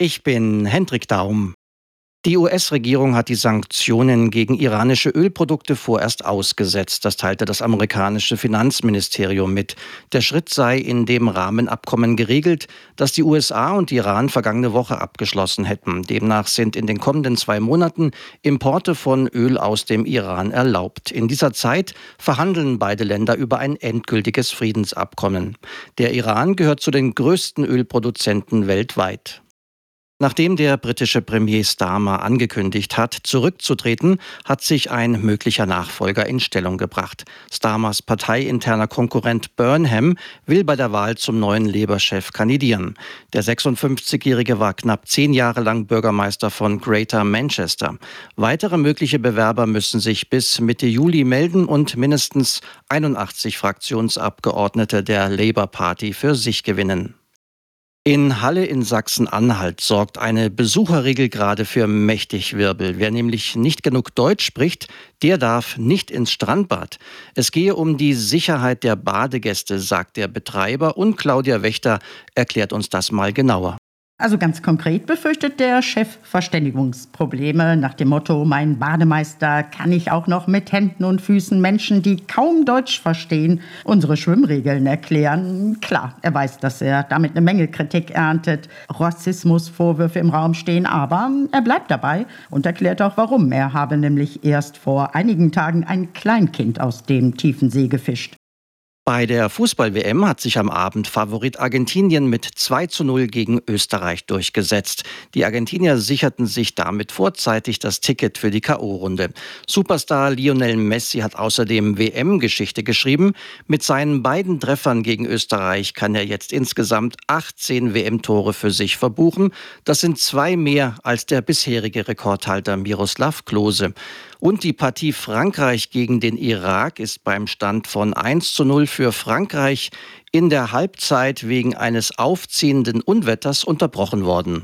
Ich bin Hendrik Daum. Die US-Regierung hat die Sanktionen gegen iranische Ölprodukte vorerst ausgesetzt. Das teilte das amerikanische Finanzministerium mit. Der Schritt sei in dem Rahmenabkommen geregelt, das die USA und Iran vergangene Woche abgeschlossen hätten. Demnach sind in den kommenden 2 Monaten Importe von Öl aus dem Iran erlaubt. In dieser Zeit verhandeln beide Länder über ein endgültiges Friedensabkommen. Der Iran gehört zu den größten Ölproduzenten weltweit. Nachdem der britische Premier Starmer angekündigt hat, zurückzutreten, hat sich ein möglicher Nachfolger in Stellung gebracht. Starmers parteiinterner Konkurrent Burnham will bei der Wahl zum neuen Labour-Chef kandidieren. Der 56-Jährige war knapp 10 Jahre lang Bürgermeister von Greater Manchester. Weitere mögliche Bewerber müssen sich bis Mitte Juli melden und mindestens 81 Fraktionsabgeordnete der Labour Party für sich gewinnen. In Halle in Sachsen-Anhalt sorgt eine Besucherregel gerade für mächtig Wirbel. Wer nämlich nicht genug Deutsch spricht, der darf nicht ins Strandbad. Es gehe um die Sicherheit der Badegäste, sagt der Betreiber, und Claudia Wächter erklärt uns das mal genauer. Also ganz konkret befürchtet der Chef Verständigungsprobleme nach dem Motto, mein Bademeister kann ich auch noch mit Händen und Füßen Menschen, die kaum Deutsch verstehen, unsere Schwimmregeln erklären. Klar, er weiß, dass er damit eine Menge Kritik erntet, Rassismusvorwürfe im Raum stehen, aber er bleibt dabei und erklärt auch warum. Er habe nämlich erst vor einigen Tagen ein Kleinkind aus dem tiefen See gefischt. Bei der Fußball-WM hat sich am Abend Favorit Argentinien mit 2:0 gegen Österreich durchgesetzt. Die Argentinier sicherten sich damit vorzeitig das Ticket für die K.O.-Runde. Superstar Lionel Messi hat außerdem WM-Geschichte geschrieben. Mit seinen beiden Treffern gegen Österreich kann er jetzt insgesamt 18 WM-Tore für sich verbuchen. Das sind 2 mehr als der bisherige Rekordhalter Miroslav Klose. Und die Partie Frankreich gegen den Irak ist beim Stand von 1:0 für Frankreich in der Halbzeit wegen eines aufziehenden Unwetters unterbrochen worden.